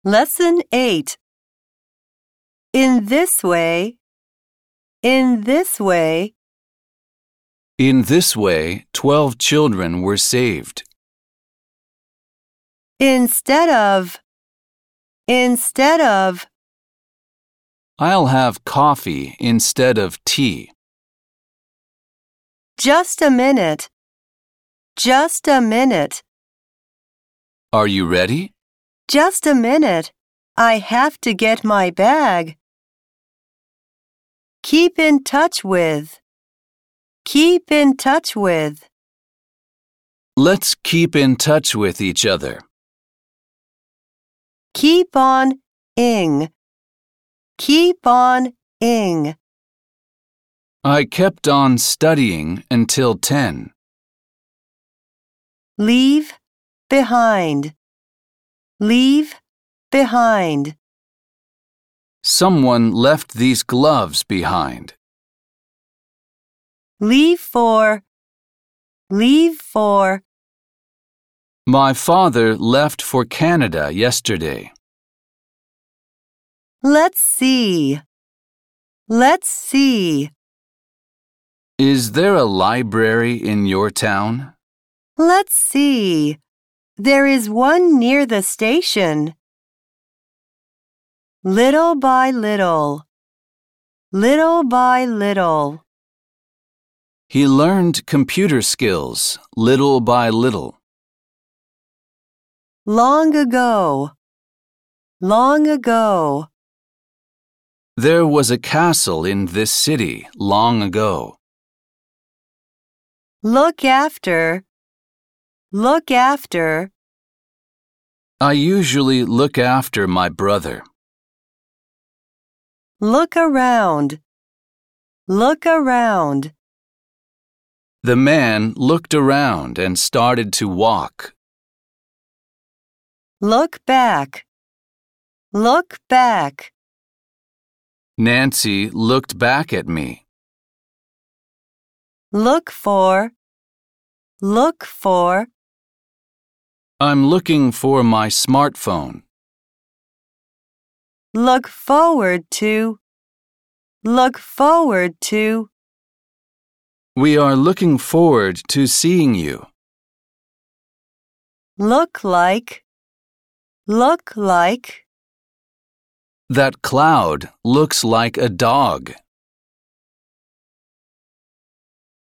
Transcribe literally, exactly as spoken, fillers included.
Lesson eight. In this way, in this way. In this way, twelve children were saved. Instead of, instead of. I'll have coffee instead of tea. Just a minute, just a minute. Are you ready? Just a minute. I have to get my bag. Keep in touch with. Keep in touch with. Let's keep in touch with each other. Keep on ing. Keep on ing. I kept on studying until ten. Leave behind. Leave behind. Someone left these gloves behind. Leave for. Leave for. My father left for Canada yesterday. Let's see. Let's see. Is there a library in your town? Let's see. There is one near the station. Little by little. Little by little. He learned computer skills little by little. Long ago. Long ago. There was a castle in this city long ago. Look after. Look after. I usually look after my brother. Look around. Look around. The man looked around and started to walk. Look back. Look back. Nancy looked back at me. Look for. Look for. I'm looking for my smartphone. Look forward to. Look forward to. We are looking forward to seeing you. Look like. Look like. That cloud looks like a dog.